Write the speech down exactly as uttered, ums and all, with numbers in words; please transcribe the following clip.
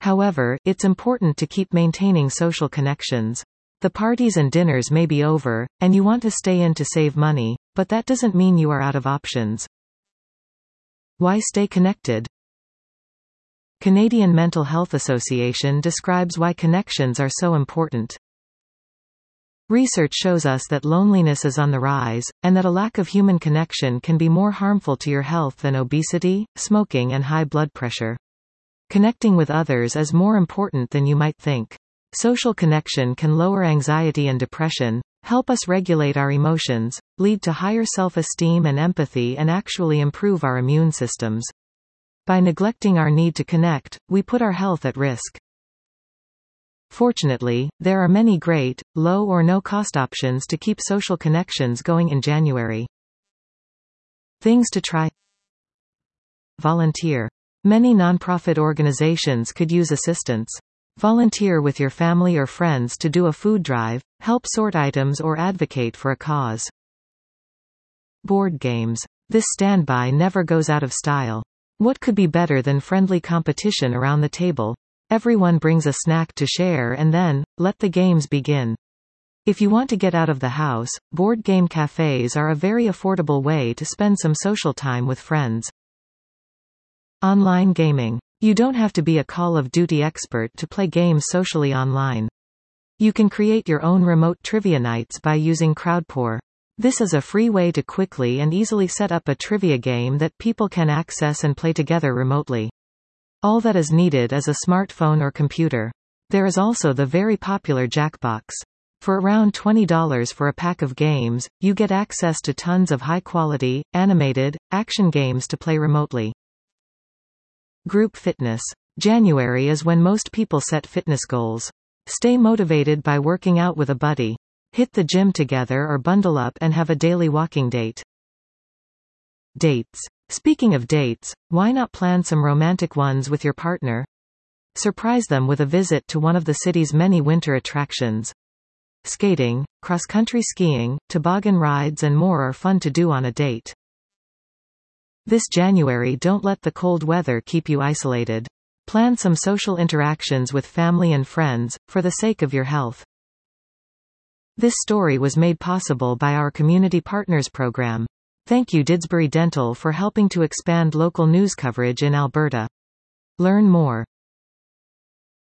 However, it's important to keep maintaining social connections. The parties and dinners may be over, and you want to stay in to save money, but that doesn't mean you are out of options. Why stay connected? Canadian Mental Health Association describes why connections are so important. Research shows us that loneliness is on the rise, and that a lack of human connection can be more harmful to your health than obesity, smoking and high blood pressure. Connecting with others is more important than you might think. Social connection can lower anxiety and depression, help us regulate our emotions, lead to higher self-esteem and empathy, and actually improve our immune systems. By neglecting our need to connect, we put our health at risk. Fortunately, there are many great, low or no-cost options to keep social connections going in January. Things to try. Volunteer. Many nonprofit organizations could use assistance. Volunteer with your family or friends to do a food drive, help sort items or advocate for a cause. Board games. This standby never goes out of style. What could be better than friendly competition around the table? Everyone brings a snack to share and then, let the games begin. If you want to get out of the house, board game cafes are a very affordable way to spend some social time with friends. Online gaming. You don't have to be a Call of Duty expert to play games socially online. You can create your own remote trivia nights by using Crowdpour. This is a free way to quickly and easily set up a trivia game that people can access and play together remotely. All that is needed is a smartphone or computer. There is also the very popular Jackbox. For around twenty dollars for a pack of games, you get access to tons of high-quality, animated, action games to play remotely. Group fitness. January is when most people set fitness goals. Stay motivated by working out with a buddy. Hit the gym together or bundle up and have a daily walking date. Dates. Speaking of dates, why not plan some romantic ones with your partner? Surprise them with a visit to one of the city's many winter attractions. Skating, cross-country skiing, toboggan rides and more are fun to do on a date. This January, don't let the cold weather keep you isolated. Plan some social interactions with family and friends, for the sake of your health. This story was made possible by our Community Partners program. Thank you Didsbury Dental for helping to expand local news coverage in Alberta. Learn more.